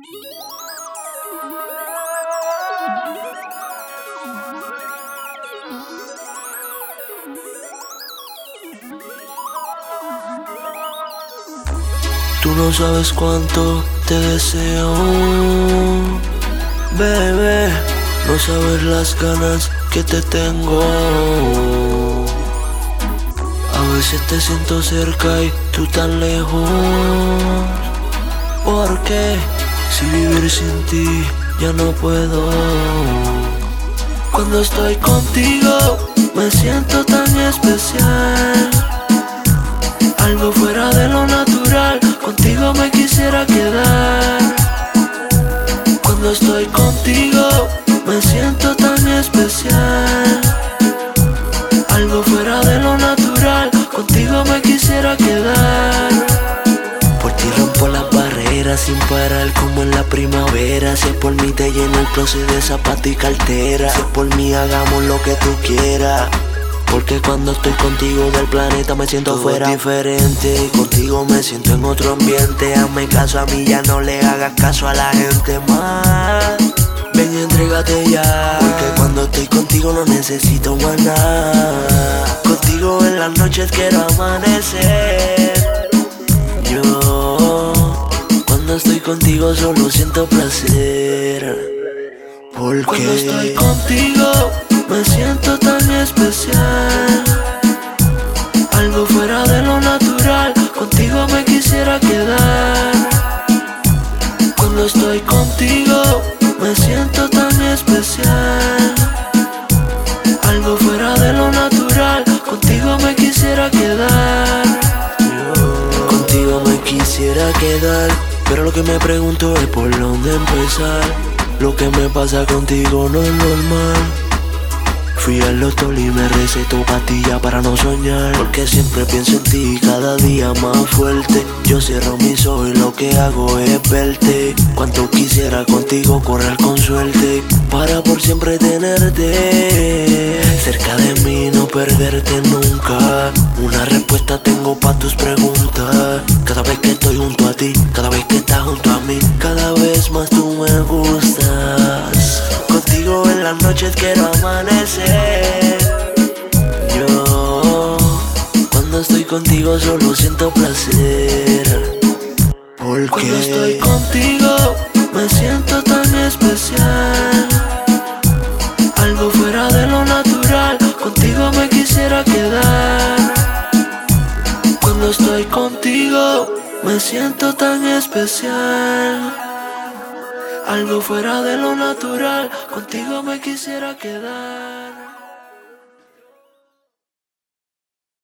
Tú no sabes cuánto te deseo, bebé. No sabes las ganas que te tengo. A veces te siento cerca y tú tan lejos. Porque si vivir sin ti ya no puedo. Cuando estoy contigo me siento tan especial. Algo fuera de lo natural, contigo me quisiera quedar. Cuando estoy contigo me siento tan especial. Algo fuera de lo natural, contigo me quisiera quedar. Por ti rompo las barreras sin parar como en la primavera. Si es por mí te lleno el closet de zapatos y cartera. Si es por mí hagamos lo que tú quieras. Porque cuando estoy contigo del planeta me siento todo fuera diferente. Contigo me siento en otro ambiente. Hazme caso a mí, ya no le hagas caso a la gente más. Ven y entrégate ya. Porque cuando estoy contigo no necesito más nada. Contigo en las noches quiero amanecer. Yo cuando estoy contigo solo siento placer. Porque cuando estoy contigo me siento tan especial. Algo fuera de lo natural, contigo me quisiera quedar. Cuando estoy contigo me siento tan especial. Algo fuera de lo natural, contigo me quisiera quedar. Contigo me quisiera quedar, pero lo que me pregunto es por dónde empezar. Lo que me pasa contigo no es normal. Fui al doctor y me recetó pastillas para no soñar. Porque siempre pienso en ti cada día más fuerte. Yo cierro mis ojos y lo que hago es verte. Cuánto quisiera contigo correr con suerte para por siempre tenerte cerca de mí, no perderte nunca. Una respuesta tengo pa' tus preguntas. Cada vez que estoy junto a ti, cada vez que estás junto a mí, cada vez más tú me gustas. Contigo en las noches quiero amanecer. Yo cuando estoy contigo solo siento placer. Porque cuando estoy contigo me siento tan especial. Algo fuera de lo natural, contigo me quisiera quedar. Cuando estoy contigo me siento tan especial. Algo fuera de lo natural, contigo me quisiera quedar.